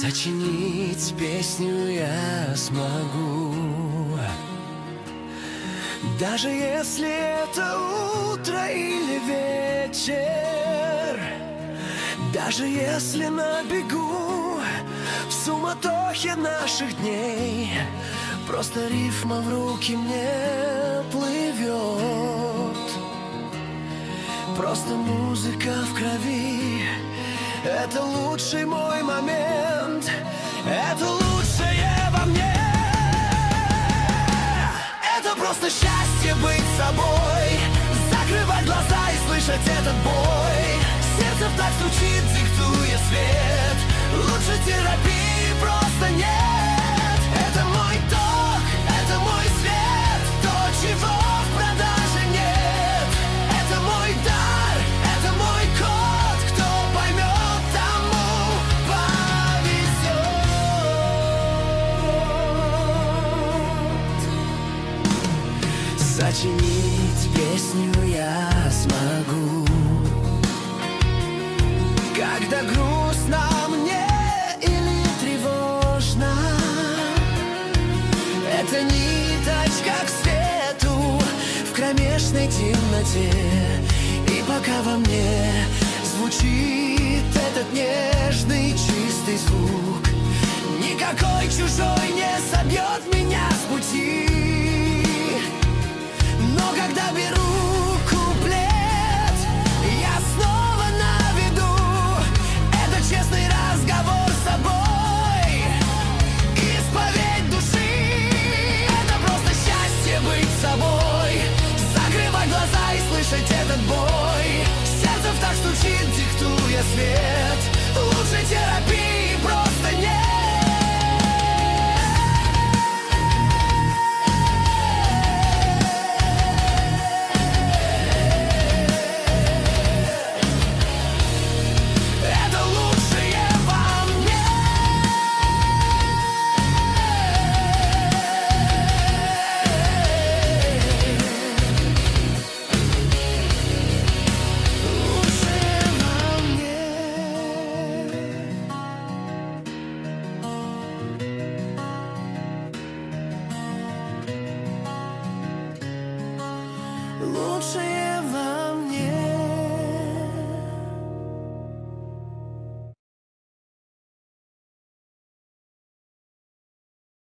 Сочинить песню я смогу, даже если это утро или вечер, даже если на бегу в суматохе наших дней просто рифма в руки мне плывет. Просто музыка в крови — это лучший мой момент, это лучшее во мне. Это просто счастье быть собой, закрывать глаза и слышать этот бой. Сердце так стучит, диктуя свет, лучше терапии просто нет. Это мой ток, это мой свет, то, чего в продаже нет. Это мой дар, это мой код, кто поймет, тому повезет. Сочинить песню я смогу, когда грустно мне или тревожно. Это ниточка к свету в кромешной темноте. И пока во мне звучит этот нежный чистый звук, никакой чужой не собьет меня с пути. Но когда беру